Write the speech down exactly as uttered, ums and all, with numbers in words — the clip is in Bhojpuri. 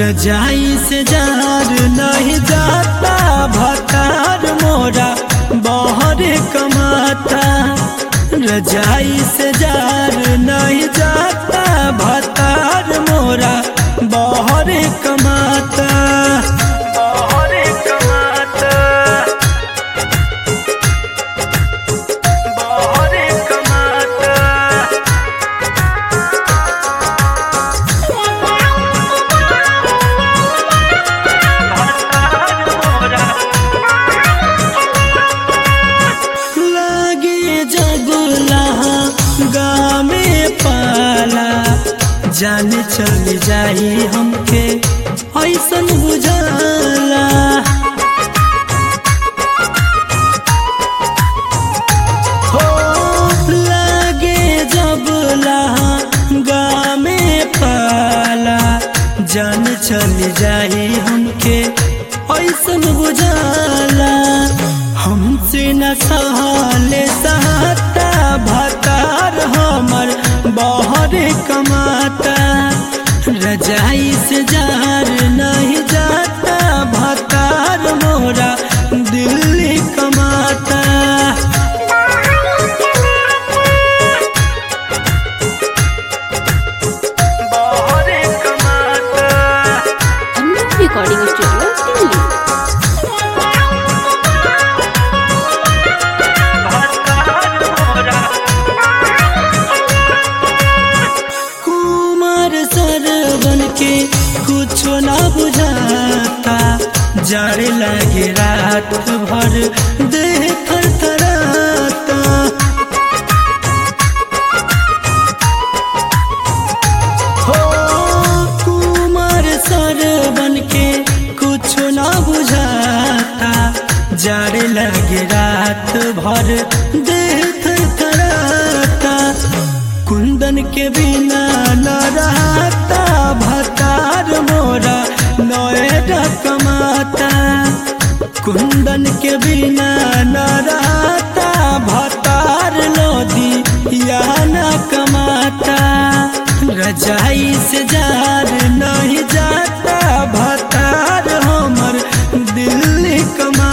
रजाई से जार नहीं जाता भतार मोरा बाहर कमाता। रजाई से जार नहीं जाता भतार मोरा बाहर कमाता। बाहर कमाता बाहर कमाता। लागे जगुला गामे पाला जान चल जाई हमके ऐसन बुझाला। हो लागे जबला गामे पाला जान चल जाई हमके ऐसन बुझाला। हमसे न सहले सहता भतार हमर बाहर कमाता। रजाई से जार नहीं जाता भतार मोरा दिल्ली कमाता। बाहर कमाता। Amrit recording studio Delhi. बन के कुछो ना बुझाता जाड़े लगे रात भर देह थरथराता। हो कुमार सर बन के कुछो ना बुझाता जाड़े लगे रात भर देह थरथराता। कुंदन के बिना न रहता भतार मोरा नोएडा कमाता। कुंदन के बिना न रहता भतार लोधी या न कमाता। रजाई से जार नहीं जाता भतार हमर दिल्ली कमाता।